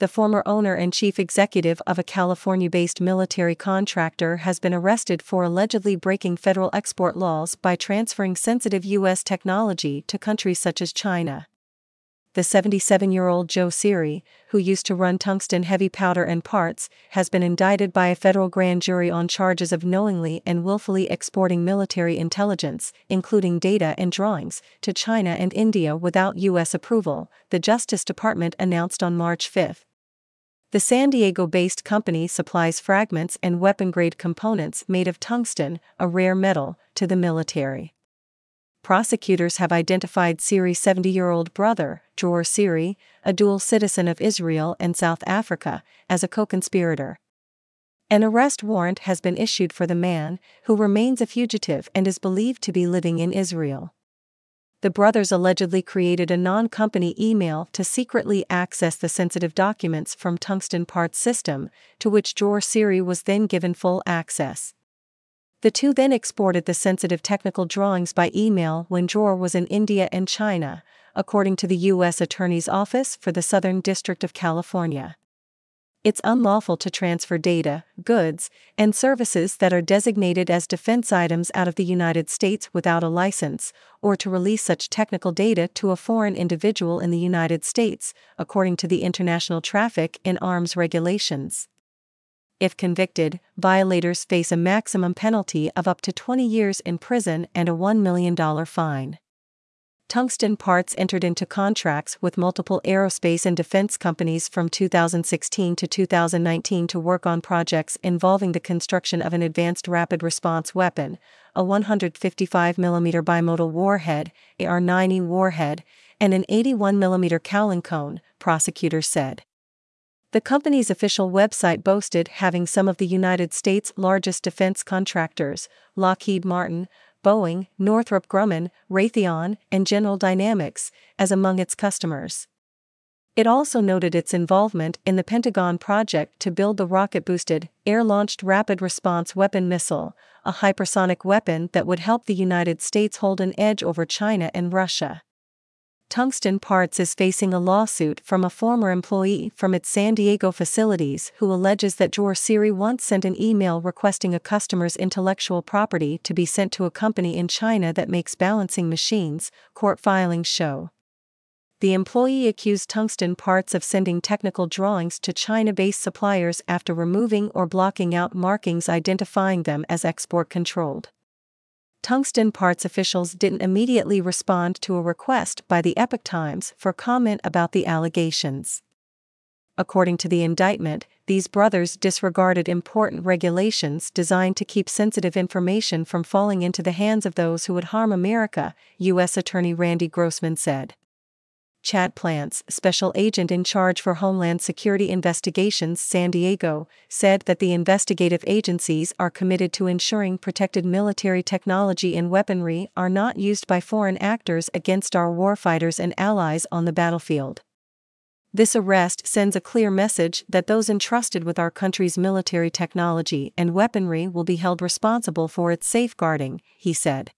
the former owner and chief executive of a California-based military contractor, has been arrested for allegedly breaking federal export laws by transferring sensitive U.S. technology to countries such as China. The 77-year-old Joe Siri, who used to run Tungsten Heavy Powder and Parts, has been indicted by a federal grand jury on charges of knowingly and willfully exporting military intelligence, including data and drawings, to China and India without U.S. approval, the Justice Department announced on March 5. The San Diego-based company supplies fragments and weapon-grade components made of tungsten, a rare metal, to the military. Prosecutors have identified Siri's 70-year-old brother, Dror Siri, a dual citizen of Israel and South Africa, as a co-conspirator. An arrest warrant has been issued for the man, who remains a fugitive and is believed to be living in Israel. The brothers allegedly created a non-company email to secretly access the sensitive documents from Tungsten Parts system, to which Dror Siri was then given full access. The two then exported the sensitive technical drawings by email when Dror was in India and China, according to the U.S. Attorney's Office for the Southern District of California. It's unlawful to transfer data, goods, and services that are designated as defense items out of the United States without a license, or to release such technical data to a foreign individual in the United States, according to the International Traffic in Arms Regulations. If convicted, violators face a maximum penalty of up to 20 years in prison and a $1 million fine. Tungsten Parts entered into contracts with multiple aerospace and defense companies from 2016 to 2019 to work on projects involving the construction of an advanced rapid response weapon, a 155mm bimodal warhead, AR-90 warhead, and an 81mm Cowling cone, prosecutors said. The company's official website boasted having some of the United States' largest defense contractors, Lockheed Martin, Boeing, Northrop Grumman, Raytheon, and General Dynamics, as among its customers. It also noted its involvement in the Pentagon project to build the rocket-boosted, air-launched rapid response weapon missile, a hypersonic weapon that would help the United States hold an edge over China and Russia. Tungsten Parts is facing a lawsuit from a former employee from its San Diego facilities who alleges that Dror Siri once sent an email requesting a customer's intellectual property to be sent to a company in China that makes balancing machines, court filings show. The employee accused Tungsten Parts of sending technical drawings to China-based suppliers after removing or blocking out markings identifying them as export-controlled. Tungsten Parts officials didn't immediately respond to a request by the Epoch Times for comment about the allegations. According to the indictment, these brothers disregarded important regulations designed to keep sensitive information from falling into the hands of those who would harm America, U.S. Attorney Randy Grossman said. Chad Plants, special agent in charge for Homeland Security Investigations San Diego, said that the investigative agencies are committed to ensuring protected military technology and weaponry are not used by foreign actors against our warfighters and allies on the battlefield. This arrest sends a clear message that those entrusted with our country's military technology and weaponry will be held responsible for its safeguarding, he said.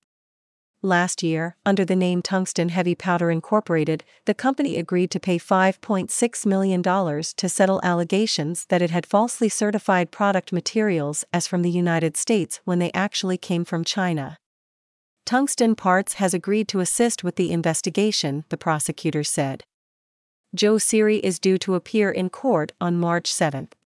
Last year, under the name Tungsten Heavy Powder Incorporated, the company agreed to pay $5.6 million to settle allegations that it had falsely certified product materials as from the United States when they actually came from China. Tungsten Parts has agreed to assist with the investigation, the prosecutor said. Joe Siri is due to appear in court on March 7.